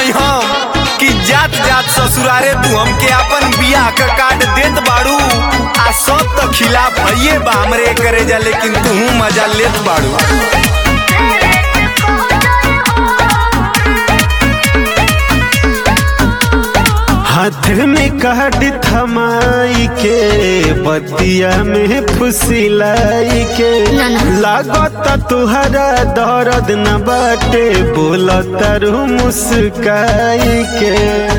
बानी हम कि जात जात ससुरारे तू हमके अपन बियाह का काट देत बाड़ू आ सब तो खिलाफ भइए बा हमरे करे जा, लेकिन तू मजा लेत बाड़ू। हाथ में काट थमाई के बतिया में फुसिलाई के लागत तुहरा दर्द न बाटे बोलता रू मुस्काई के।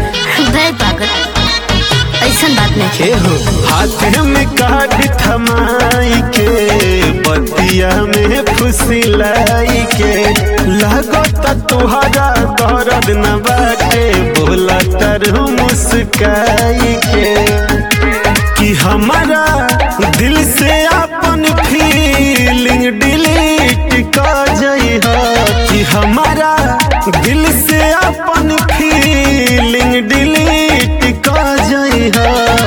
ऐसन बात नहीं हो हाथ में काट थमाई के बतिया में फुसिलाई के लागत तुहरा दर्द न बाटे बोलता रू मुस्काई के। कि हमारा दिल से अपन फीलिंग डिलीट कर जाई हो, कि हमारा दिल से अपन फीलिंग डिलीट कर जाई हो।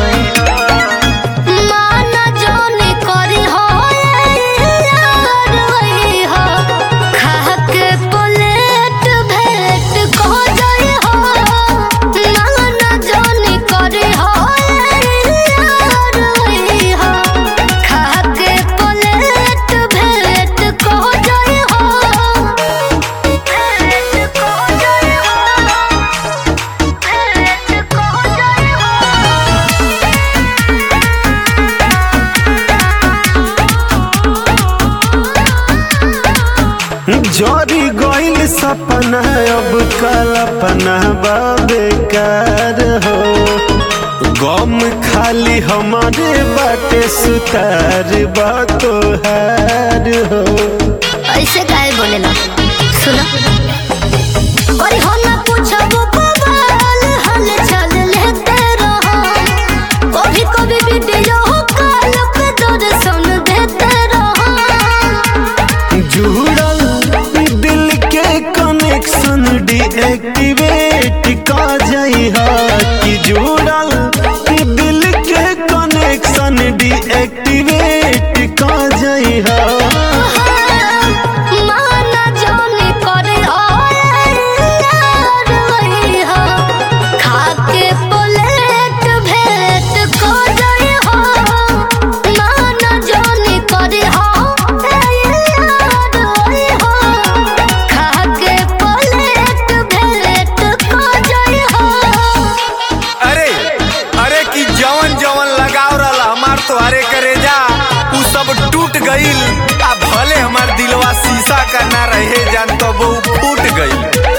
जोरी गोइल सपना अब कल्पना बेकार हो, गम खाली हमारे बाटे सुतार बातोहार हो। ऐसे काहे बोलेला सुनो और हो ना पूछबो बवाल हाल चाल लेते रहो, कभी कभी वीडियो कॉल पे दर्शन देते रहो। जुड़ल दिल के कनेक्शन डीएक्टिवेट कर जाई हो, कि जुड़ल दिल के कनेक्शन डीएक्टिवेट कर जाई हो। तोहरे करे जा उ सब टूट गईल, आ भले हमार दिलवा शीशा का ना रहे जान तो वो फूट गईल।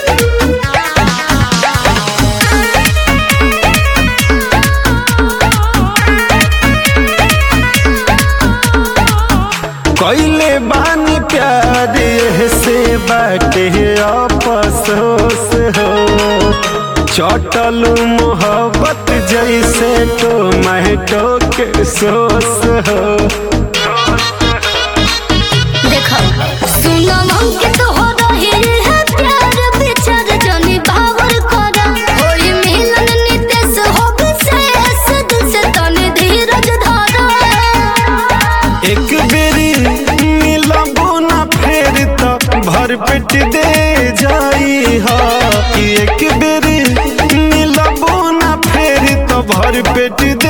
कैले बानी प्यार से बाटे अफसोस हो, चटल मोहब्बत जैसे टोमेटो के सॉस हो। देखो सुनो अंकित हो रही है प्यार विचार जनी भावर करा, होई मिलन नितेश हो विशेष दिल से तनी धीरज धरा। एक बेरी मिलबो ना फेर तो भर पेट दे जाई हो, कि एक बेरी मिलबो ना फेर तो भर पेट